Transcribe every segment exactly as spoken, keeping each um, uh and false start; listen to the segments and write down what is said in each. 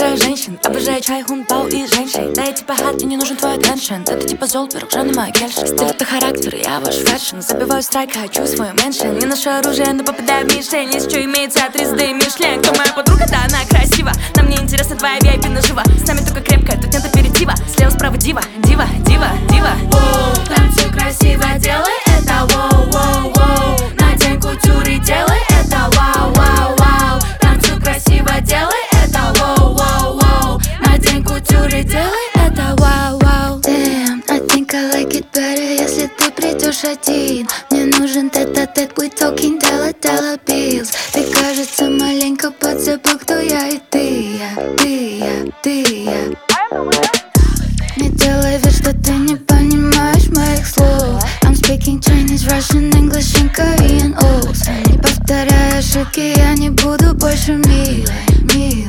обожаю женщин, обожаю чай, хунпау и женщин. Да я типа хат, мне не нужен твой attention. Да ты типа зол, пирог, жена моя кельша. Стиль это характер, я ваш фэшн. Забиваю страйк, хочу свой меншин. Не ношу оружие, но попадаю в мишень. Есть что имеется от звезды Мишлен. Кто моя подруга? Да она красива. Нам не интересна твоя ви ай пи нажива. С нами только крепкая, тут нет аперитива. Слева справа дива, дива, дива, дива. Воу, танцуй красиво, делай это, воу, воу, воу. Надень кутюр и делай это, вау, вау, вау. Танцуй красиво, делай это, воу, воу, воу. Надень кутюр и делай это, вау, вау. Damn, I think I like it better, если ты придешь один. Мне нужен тет-а-тет, we talking dollar-dollar bills. Ты, кажется, маленько подзабыл, кто я и ты я, ты я, ты я. Не делай вид, что ты не понимаешь моих слов. I'm speaking Chinese, Russian, English and Korean also. Не повторяй ошибки, я не буду больше милой, милой.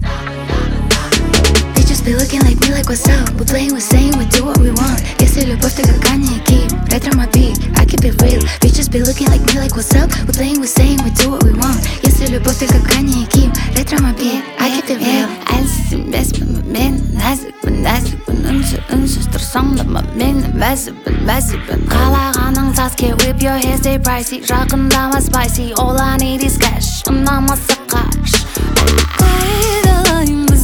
Bitches be looking like me, like what's up? We playing, we saying, we do what we want. Если любовь, ты как Kanye и Kim, ретро мой beat, I keep it real. Bitches be looking like me, like what's up? We playing, we saying, we do what we want. Если любовь, ты как Kanye и Kim, ретро мой beat, I keep it real. Альсин без момент, назик, назик, үнсіз, үнсіз тұрсаң да мен мәзібін, мәзібін. Қалағаның саске, whip your hair, stay pricey. Жақындама spicy, all I need is cash. Ұнамаса қаш. Қайдалайын